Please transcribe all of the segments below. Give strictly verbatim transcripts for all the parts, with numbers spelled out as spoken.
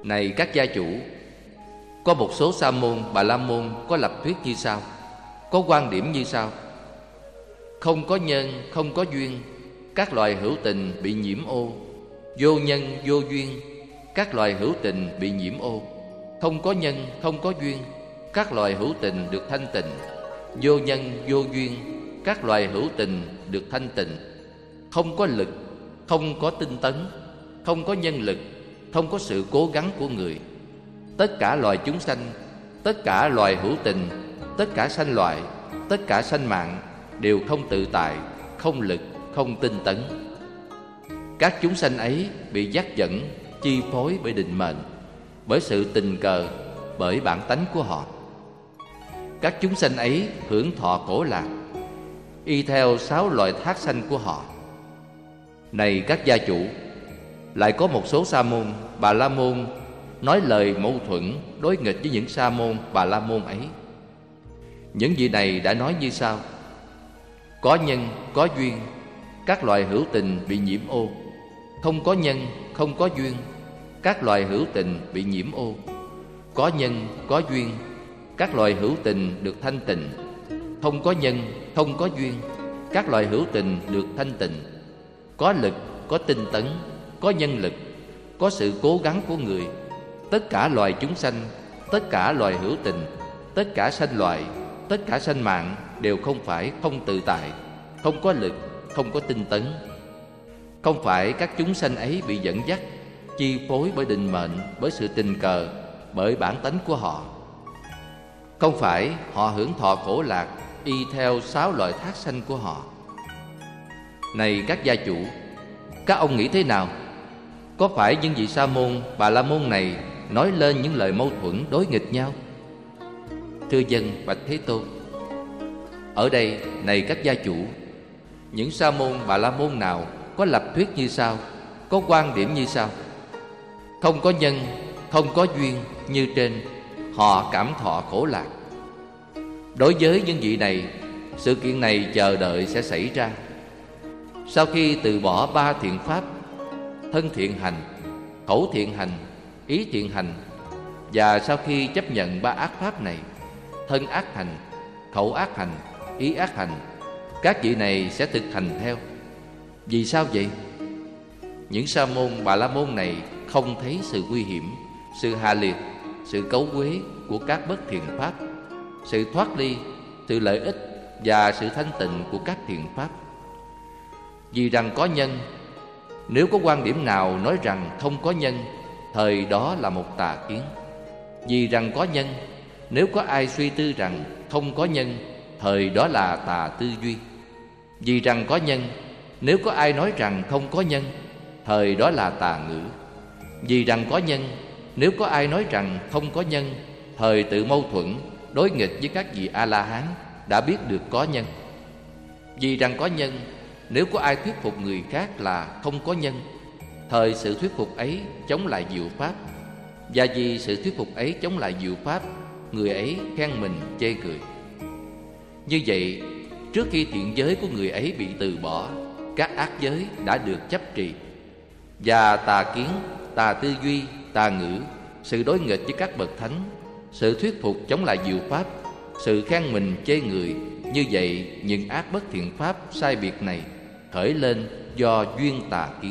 Này các gia chủ, có một số sa môn, bà la môn có lập thuyết như sau, có quan điểm như sau: không có nhân, không có duyên, các loài hữu tình bị nhiễm ô. Vô nhân, vô duyên, các loài hữu tình bị nhiễm ô. Không có nhân, không có duyên, các loài hữu tình được thanh tịnh. Vô nhân, vô duyên, các loài hữu tình được thanh tịnh. Không có lực, không có tinh tấn, không có nhân lực, không có sự cố gắng của người. Tất cả loài chúng sanh, tất cả loài hữu tình, tất cả sanh loại, tất cả sanh mạng đều không tự tại, không lực, không tinh tấn. Các chúng sanh ấy bị dắt dẫn, chi phối bởi định mệnh, bởi sự tình cờ, bởi bản tánh của họ. Các chúng sanh ấy hưởng thọ khổ lạc, y theo sáu loại thác sanh của họ. Này các gia chủ, lại có một số sa môn, bà la môn nói lời mâu thuẫn, đối nghịch với những sa môn, bà la môn ấy. Những vị này đã nói như sau: có nhân, có duyên, các loài hữu tình bị nhiễm ô. Không có nhân, không có duyên, các loài hữu tình bị nhiễm ô. Có nhân, có duyên, các loài hữu tình được thanh tịnh. Không có nhân, không có duyên, các loài hữu tình được thanh tịnh. Có lực, có tinh tấn, có nhân lực, có sự cố gắng của người. Tất cả loài chúng sanh, tất cả loài hữu tình, tất cả sanh loại, tất cả sanh mạng đều không phải không tự tại, không có lực, không có tinh tấn. Không phải các chúng sanh ấy bị dẫn dắt, chi phối bởi định mệnh, bởi sự tình cờ, bởi bản tánh của họ. Không phải họ hưởng thọ khổ lạc y theo sáu loại thác sanh của họ. Này các gia chủ, các ông nghĩ thế nào? Có phải những vị sa môn, bà la môn này nói lên những lời mâu thuẫn đối nghịch nhau? Thưa dân, bạch Thế Tôn. Ở đây, này các gia chủ, những sa môn, bà la môn nào có lập thuyết như sau, có quan điểm như sau: không có nhân, không có duyên như trên, họ cảm thọ khổ lạc. Đối với những vị này, sự kiện này chờ đợi sẽ xảy ra. Sau khi từ bỏ ba thiện pháp, thân thiện hành, khẩu thiện hành, ý thiện hành, và sau khi chấp nhận ba ác pháp này, thân ác hành, khẩu ác hành, ý ác hành, các vị này sẽ thực hành theo. Vì sao vậy? Những sa môn, bà la môn này không thấy sự nguy hiểm, sự hạ liệt, sự cấu quế của các bất thiện pháp, sự thoát ly, sự lợi ích và sự thanh tịnh của các thiện pháp. Vì rằng có nhân, nếu có quan điểm nào nói rằng không có nhân, thời đó là một tà kiến. Vì rằng có nhân, nếu có ai suy tư rằng không có nhân, thời đó là tà tư duy. Vì rằng có nhân, nếu có ai nói rằng không có nhân, thời đó là tà ngữ. Vì rằng có nhân, nếu có ai nói rằng không có nhân, thời tự mâu thuẫn, đối nghịch với các vị A-la-hán đã biết được có nhân. Vì rằng có nhân, nếu có ai thuyết phục người khác là không có nhân, thời sự thuyết phục ấy chống lại diệu pháp. Và vì sự thuyết phục ấy chống lại diệu pháp, người ấy khen mình chê cười. Như vậy, trước khi thiện giới của người ấy bị từ bỏ, các ác giới đã được chấp trì. Và tà kiến, tà tư duy, tà ngữ, sự đối nghịch với các bậc thánh, sự thuyết phục chống lại diệu pháp, sự khen mình chê người, như vậy những ác bất thiện pháp sai biệt này khởi lên do duyên tà kiến.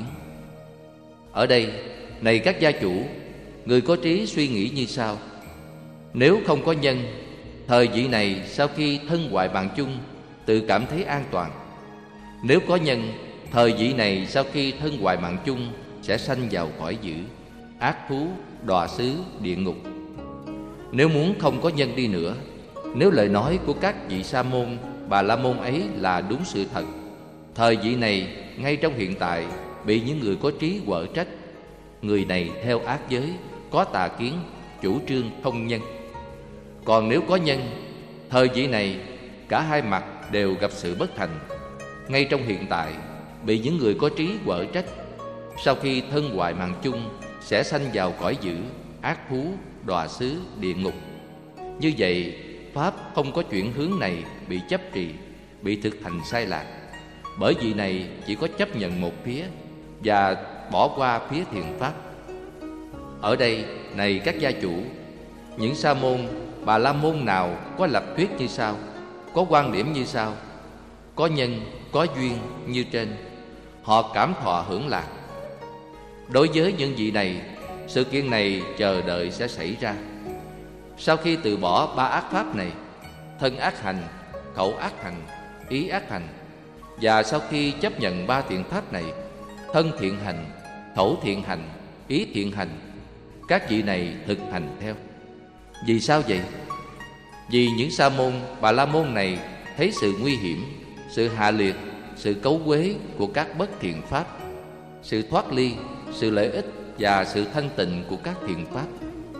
Ở đây, này các gia chủ, người có trí suy nghĩ như sau: nếu không có nhân, thời vị này sau khi thân hoại mạng chung tự cảm thấy an toàn. Nếu có nhân, thời vị này sau khi thân hoại mạng chung sẽ sanh vào cõi dữ, ác thú, đọa xứ, địa ngục. Nếu muốn không có nhân đi nữa, nếu lời nói của các vị sa môn, bà la môn ấy là đúng sự thật, thời vị này ngay trong hiện tại bị những người có trí quở trách. Người này theo ác giới, có tà kiến, chủ trương không nhân. Còn nếu có nhân, thời vị này cả hai mặt đều gặp sự bất thành, ngay trong hiện tại bị những người có trí quở trách. Sau khi thân hoại mạng chung sẽ sanh vào cõi dữ, ác thú, đọa xứ, địa ngục. Như vậy, pháp không có chuyển hướng này bị chấp trì, bị thực hành sai lạc. Bởi vì này chỉ có chấp nhận một phía và bỏ qua phía thiện pháp. Ở đây, này các gia chủ, những sa môn Bà La Môn nào có lập thuyết như sau, có quan điểm như sau, có nhân, có duyên như trên, họ cảm thọ hưởng lạc. Đối với những vị này, sự kiện này chờ đợi sẽ xảy ra. Sau khi từ bỏ ba ác pháp này, thân ác hành, khẩu ác hành, ý ác hành, và sau khi chấp nhận ba thiện pháp này, thân thiện hành, khẩu thiện hành, ý thiện hành, các vị này thực hành theo. Vì sao vậy? Vì những sa môn Bà La Môn này thấy sự nguy hiểm, sự hạ liệt, sự cấu quế của các bất thiện pháp, sự thoát ly, sự lợi ích và sự thanh tịnh của các thiện pháp.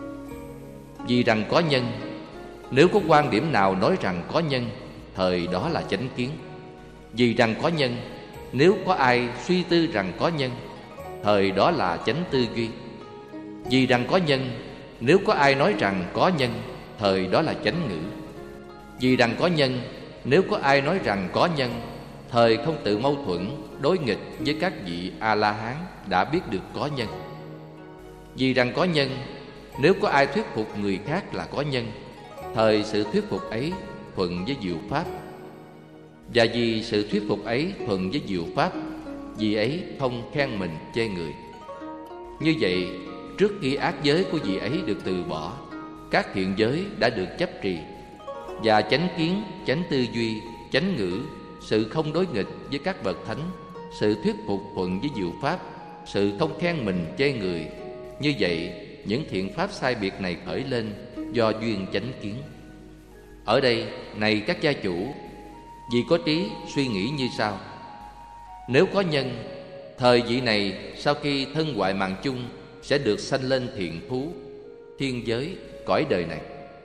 Vì rằng có nhân, nếu có quan điểm nào nói rằng có nhân, thời đó là chánh kiến. Vì rằng có nhân, nếu có ai suy tư rằng có nhân, thời đó là chánh tư duy. Vì rằng có nhân, nếu có ai nói rằng có nhân, thời đó là chánh ngữ. Vì rằng có nhân, nếu có ai nói rằng có nhân, thời không tự mâu thuẫn, đối nghịch với các vị A-la-hán đã biết được có nhân. Vì rằng có nhân, nếu có ai thuyết phục người khác là có nhân, thời sự thuyết phục ấy thuận với diệu pháp. Và vì sự thuyết phục ấy thuận với diệu pháp, vì ấy không khen mình chê người. Như vậy, trước khi ác giới của vị ấy được từ bỏ, các thiện giới đã được chấp trì, và chánh kiến, chánh tư duy, chánh ngữ, sự không đối nghịch với các bậc thánh, sự thuyết phục thuận với diệu pháp, sự không khen mình chê người. Như vậy, những thiện pháp sai biệt này khởi lên do duyên chánh kiến. Ở đây, này các gia chủ, vì có trí suy nghĩ như sau: nếu có nhân, thời vị này sau khi thân hoại mạng chung sẽ được sanh lên thiện thú, thiên giới, cõi đời này.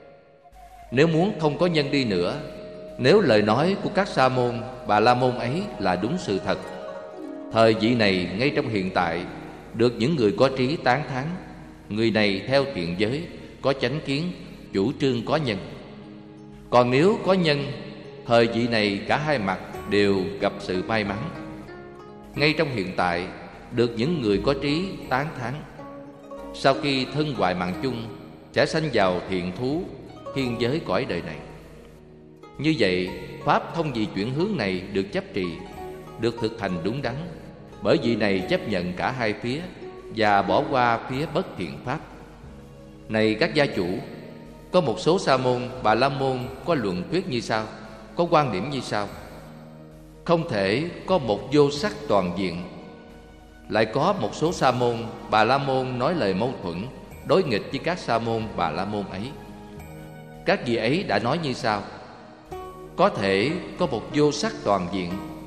Nếu muốn không có nhân đi nữa, nếu lời nói của các sa môn Bà La Môn ấy là đúng sự thật, thời vị này ngay trong hiện tại được những người có trí tán thán. Người này theo thiện giới, có chánh kiến, chủ trương có nhân. Còn nếu có nhân, thời vị này cả hai mặt đều gặp sự may mắn. Ngay trong hiện tại được những người có trí tán thán. Sau khi thân hoại mạng chung sẽ sanh vào thiện thú, thiên giới cõi đời này. Như vậy, pháp thông vì chuyển hướng này được chấp trì, được thực hành đúng đắn, bởi vị này chấp nhận cả hai phía và bỏ qua phía bất thiện pháp. Này các gia chủ, có một số sa môn Bà La Môn có luận thuyết như sau, có quan điểm như sau: không thể có một vô sắc toàn diện. Lại có một số sa môn Bà La Môn nói lời mâu thuẫn, đối nghịch với các sa môn Bà La Môn ấy. Các vị ấy đã nói như sau: có thể có một vô sắc toàn diện.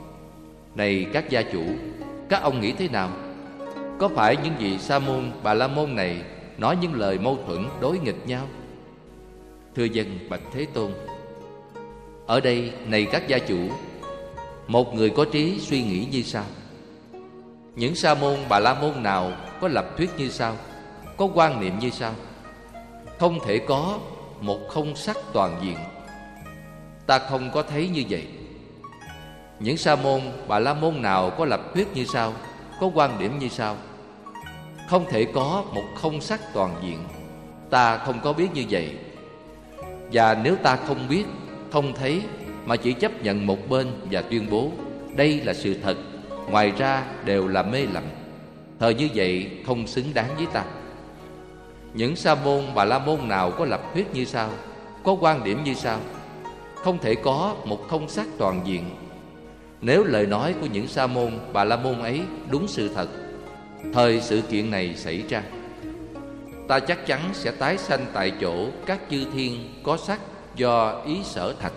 Này các gia chủ, các ông nghĩ thế nào? Có phải những vị sa môn Bà La Môn này nói những lời mâu thuẫn đối nghịch nhau? Thưa dân bạch Thế Tôn, ở đây này các gia chủ, một người có trí suy nghĩ như sau: những sa môn Bà La Môn nào có lập thuyết như sau, có quan niệm như sau: không thể có một không sắc toàn diện. Ta không có thấy như vậy. Những sa môn Bà La Môn nào có lập thuyết như sau, có quan điểm như sau: không thể có một không sắc toàn diện. Ta không có biết như vậy. Và nếu ta không biết, không thấy, mà chỉ chấp nhận một bên và tuyên bố đây là sự thật, ngoài ra đều là mê lầm, thời như vậy không xứng đáng với ta. Những sa môn Bà La Môn nào có lập thuyết như sau, có quan điểm như sau: không thể có một không sắc toàn diện. Nếu lời nói của những sa môn Bà La Môn ấy đúng sự thật, thời sự kiện này xảy ra, ta chắc chắn sẽ tái sanh tại chỗ các chư thiên có sắc do ý sở thành.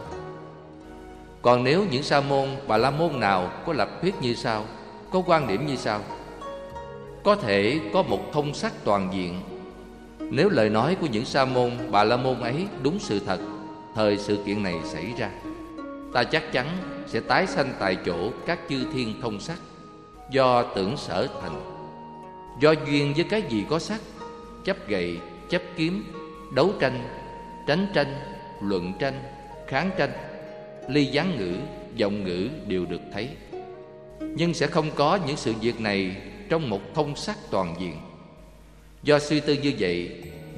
Còn nếu những sa môn Bà La Môn nào có lập thuyết như sau, có quan điểm như sau: có thể có một không sắc toàn diện. Nếu lời nói của những sa môn Bà La Môn ấy đúng sự thật, thời sự kiện này xảy ra, ta chắc chắn sẽ tái sanh tại chỗ các chư thiên không sắc do tưởng sở thành, do duyên với cái gì có sắc, chấp gậy, chấp kiếm, đấu tranh, tránh tranh, luận tranh, kháng tranh, ly gián ngữ, vọng ngữ đều được thấy. Nhưng sẽ không có những sự việc này trong một không sắc toàn diện. Do suy tư như vậy,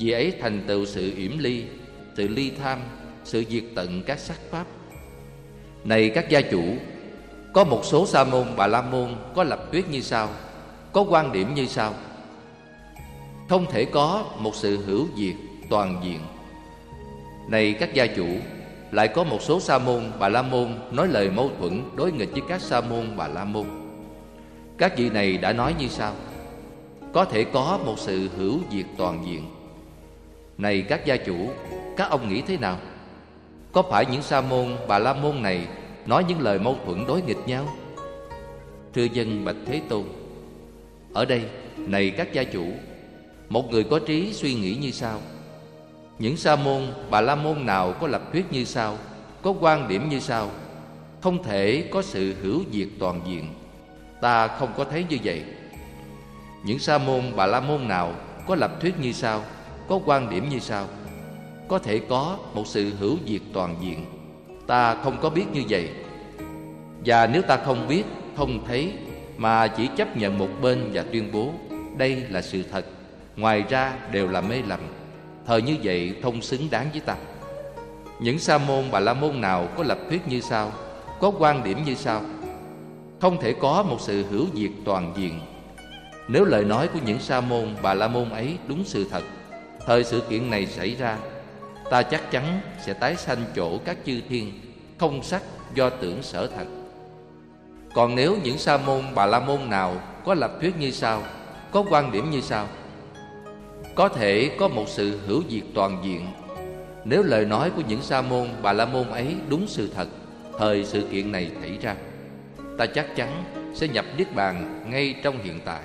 Vì ấy thành tựu sự yểm ly, sự ly tham, sự diệt tận các sắc pháp. Này các gia chủ, có một số sa môn Bà La Môn có lập thuyết như sau, có quan điểm như sau: không thể có một sự hữu diệt toàn diện. Này các gia chủ, lại có một số sa môn Bà La Môn nói lời mâu thuẫn đối nghịch với các sa môn Bà La Môn. Các vị này đã nói như sau: có thể có một sự hữu diệt toàn diện. Này các gia chủ, các ông nghĩ thế nào? Có phải những sa môn Bà La Môn này nói những lời mâu thuẫn đối nghịch nhau? Thưa dân bạch Thế Tôn, ở đây, này các gia chủ, một người có trí suy nghĩ như sau: những sa môn Bà La Môn nào có lập thuyết như sau, có quan điểm như sau, không thể có sự hữu diệt toàn diện, ta không có thấy như vậy. Những sa môn Bà La Môn nào có lập thuyết như sau, có quan điểm như sau, có thể có một sự hữu diệt toàn diện, ta không có biết như vậy. Và nếu ta không biết, không thấy, mà chỉ chấp nhận một bên và tuyên bố đây là sự thật, ngoài ra đều là mê lầm, thời như vậy không xứng đáng với ta. Những sa môn Bà La Môn nào có lập thuyết như sau, có quan điểm như sau, không thể có một sự hữu diệt toàn diện. Nếu lời nói của những sa môn Bà La Môn ấy đúng sự thật, thời sự kiện này xảy ra, ta chắc chắn sẽ tái sanh chỗ các chư thiên không sắc do tưởng sở thật. Còn nếu những sa môn Bà La Môn nào có lập thuyết như sau, có quan điểm như sau, có thể có một sự hữu diệt toàn diện. Nếu lời nói của những sa môn Bà La Môn ấy đúng sự thật, thời sự kiện này xảy ra, ta chắc chắn sẽ nhập niết bàn ngay trong hiện tại.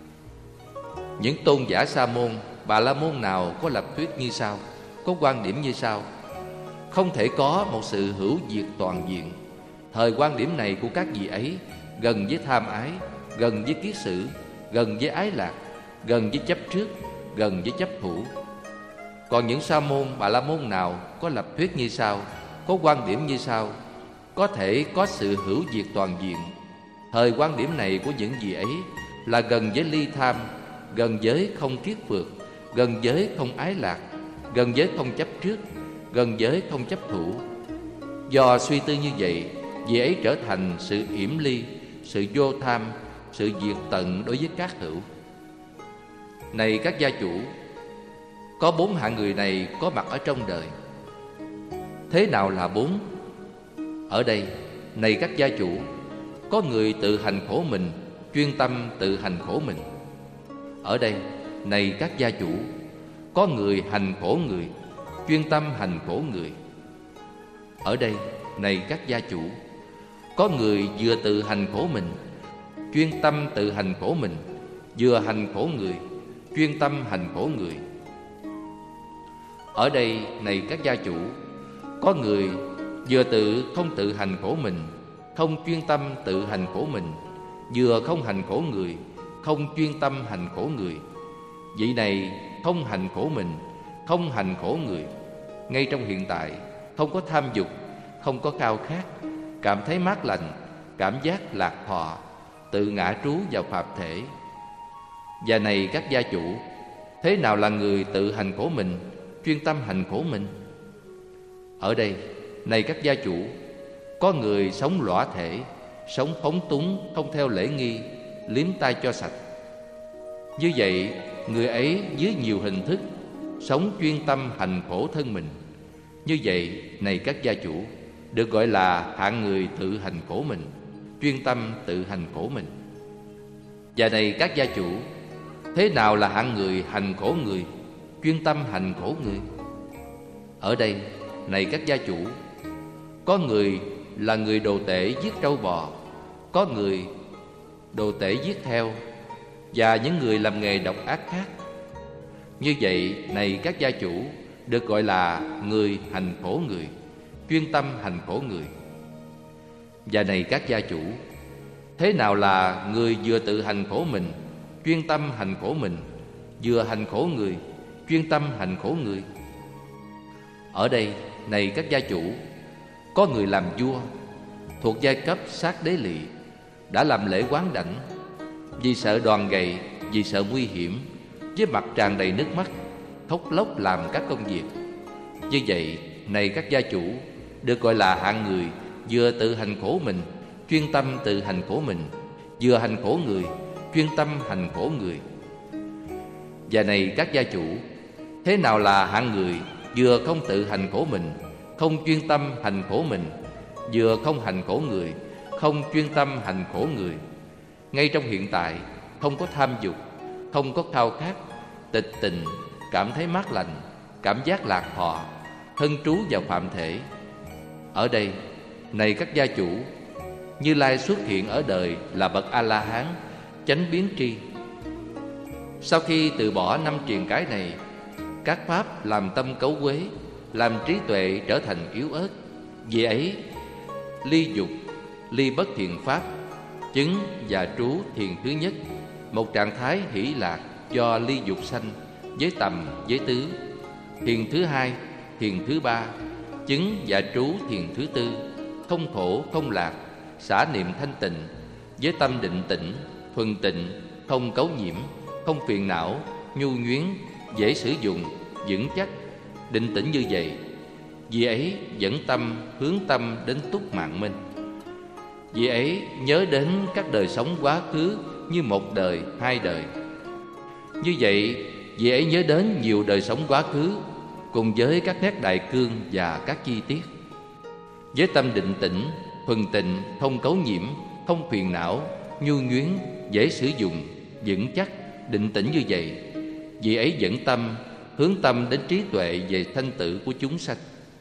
Những tôn giả sa môn Bà La Môn nào có lập thuyết như sau, có quan điểm như sau, không thể có một sự hữu diệt toàn diện. Thời quan điểm này của các vị ấy gần với tham ái, gần với kiết sử, gần với ái lạc, gần với chấp trước, gần với chấp thủ. Còn những sa môn Bà La Môn nào có lập thuyết như sau, có quan điểm như sau, có thể có sự hữu diệt toàn diện. Thời quan điểm này của những vị ấy là gần với ly tham, gần với không kiết phược, gần với không ái lạc, gần với không chấp trước, gần với không chấp thủ. Do suy tư như vậy, vị ấy trở thành sự yểm ly, sự vô tham, sự diệt tận đối với các hữu. Này các gia chủ, có bốn hạng người này có mặt ở trong đời. Thế nào là bốn? Ở đây, này các gia chủ, có người tự hành khổ mình, chuyên tâm tự hành khổ mình. Ở đây, này các gia chủ, có người hành khổ người, chuyên tâm hành khổ người. Ở đây, này các gia chủ, có người vừa tự hành khổ mình, chuyên tâm tự hành khổ mình, vừa hành khổ người, chuyên tâm hành khổ người. Ở đây, này các gia chủ, có người vừa tự không tự hành khổ mình, không chuyên tâm tự hành khổ mình, vừa không hành khổ người, không chuyên tâm hành khổ người. Vị này không hành khổ mình, không hành khổ người, ngay trong hiện tại, không có tham dục, không có khao khát, cảm thấy mát lạnh, cảm giác lạc thọ, tự ngã trú vào pháp thể. Và này các gia chủ, thế nào là người tự hành khổ mình, chuyên tâm hành khổ mình? Ở đây, này các gia chủ, có người sống lõa thể, sống phóng túng, không theo lễ nghi, liếm tay cho sạch. Như vậy, người ấy dưới nhiều hình thức sống chuyên tâm hành khổ thân mình. Như vậy, này các gia chủ, được gọi là hạng người tự hành khổ mình, chuyên tâm tự hành khổ mình. Và này các gia chủ, thế nào là hạng người hành khổ người, chuyên tâm hành khổ người? Ở đây, này các gia chủ, có người là người đồ tể giết trâu bò, có người đồ tể giết heo, và những người làm nghề độc ác khác. Như vậy, này các gia chủ, được gọi là người hành khổ người, chuyên tâm hành khổ người. Và này các gia chủ, thế nào là người vừa tự hành khổ mình, chuyên tâm hành khổ mình, vừa hành khổ người, chuyên tâm hành khổ người? Ở đây, này các gia chủ, có người làm vua, thuộc giai cấp sát đế lỵ, đã làm lễ quán đảnh, vì sợ đòn gậy, vì sợ nguy hiểm, với mặt tràn đầy nước mắt, thốc lốc làm các công việc. Như vậy, này các gia chủ, được gọi là hạng người vừa tự hành khổ mình, chuyên tâm tự hành khổ mình, vừa hành khổ người, chuyên tâm hành khổ người. Và này các gia chủ, thế nào là hạng người vừa không tự hành khổ mình, không chuyên tâm hành khổ mình, vừa không hành khổ người, không chuyên tâm hành khổ người? Ngay trong hiện tại, không có tham dục, không có khao khát, tịch tình, cảm thấy mát lành, cảm giác lạc thọ, thân trú vào phạm thể. Ở đây, này các gia chủ, Như Lai xuất hiện ở đời là bậc A-la-hán, chánh biến tri. Sau khi từ bỏ năm triền cái này, các pháp làm tâm cấu quế, làm trí tuệ trở thành yếu ớt. Vì ấy, ly dục, ly bất thiện pháp, chứng và trú thiền thứ nhất, một trạng thái hỷ lạc do ly dục sanh, với tầm, với tứ. Thiền thứ hai, thiền thứ ba, chứng và trú thiền thứ tư, không khổ, không lạc, xả niệm thanh tịnh, với tâm định tĩnh, thuần tịnh, không cấu nhiễm, không phiền não, nhu nhuyến, dễ sử dụng, vững chắc, định tĩnh như vậy. Vì ấy dẫn tâm, hướng tâm đến túc mạng minh. Vì ấy nhớ đến các đời sống quá khứ như một đời, hai đời. Như vậy, vì ấy nhớ đến nhiều đời sống quá khứ, cùng với các nét đại cương và các chi tiết. Với tâm định tĩnh, thuần tịnh, không cấu nhiễm, không phiền não, nhu nhuyến, dễ sử dụng, vững chắc, định tĩnh như vậy. Vì ấy dẫn tâm, hướng tâm đến trí tuệ về thanh tự của chúng sanh.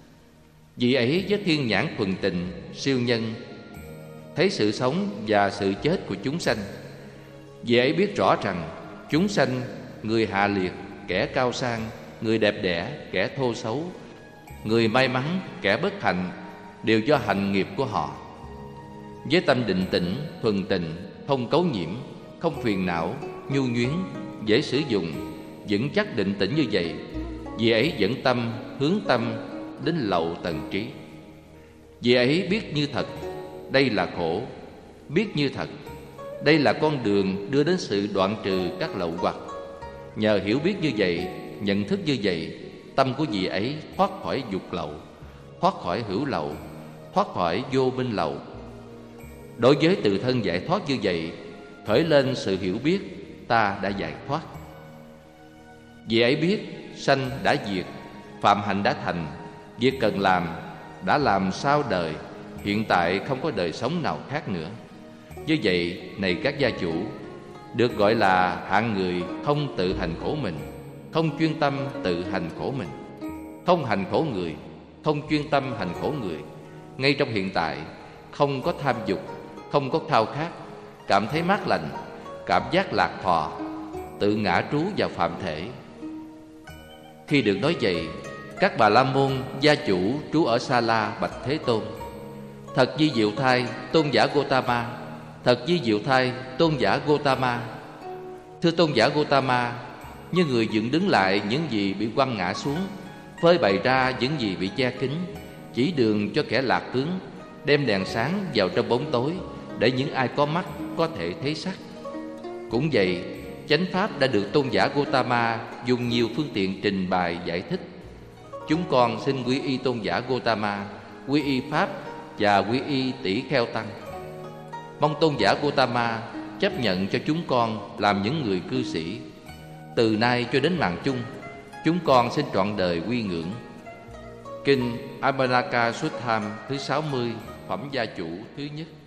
Vì ấy với thiên nhãn thuần tịnh, siêu nhân, thấy sự sống và sự chết của chúng sanh. Vì ấy biết rõ rằng chúng sanh, người hạ liệt, kẻ cao sang, người đẹp đẽ, kẻ thô xấu, người may mắn, kẻ bất hạnh, đều do hành nghiệp của họ. Với tâm định tĩnh, thuần tịnh, không cấu nhiễm, không phiền não, nhu nhuyến, dễ sử dụng, vững chắc định tĩnh như vậy. Vì ấy dẫn tâm, hướng tâm đến lậu tầng trí. Vì ấy biết như thật, đây là khổ. Biết như thật, đây là con đường đưa đến sự đoạn trừ các lậu hoặc. Nhờ hiểu biết như vậy, nhận thức như vậy, tâm của vị ấy thoát khỏi dục lậu, thoát khỏi hữu lậu, thoát khỏi vô minh lậu. Đối với tự thân giải thoát như vậy, khởi lên sự hiểu biết ta đã giải thoát. Vì ấy biết sanh đã diệt, phạm hạnh đã thành, việc cần làm đã làm sau đời, hiện tại không có đời sống nào khác nữa. Như vậy, này các gia chủ, được gọi là hạng người không tự hành khổ mình, không chuyên tâm tự hành khổ mình, không hành khổ người, không chuyên tâm hành khổ người. Ngay trong hiện tại, không có tham dục, không có khao khát, cảm thấy mát lành, cảm giác lạc thọ, tự ngã trú vào phạm thể. Khi được nói vậy, các Bà La Môn gia chủ trú ở Sa La bạch Thế Tôn: Thật di diệu thai tôn giả Gotama, thật di diệu thai tôn giả Gotama. Thưa tôn giả Gotama, như người dựng đứng lại những gì bị quăng ngã xuống, phơi bày ra những gì bị che kín, chỉ đường cho kẻ lạc hướng, đem đèn sáng vào trong bóng tối, để những ai có mắt có thể thấy sắc. Cũng vậy, chánh pháp đã được tôn giả Gotama dùng nhiều phương tiện trình bày giải thích. Chúng con xin quy y tôn giả Gotama, quy y pháp và quy y tỷ kheo tăng. Mong tôn giả Gotama chấp nhận cho chúng con làm những người cư sĩ. Từ nay cho đến màn chung, chúng con xin trọn đời quy ngưỡng. Kinh Amanaka Suttam thứ sáu mươi, phẩm gia chủ thứ nhất.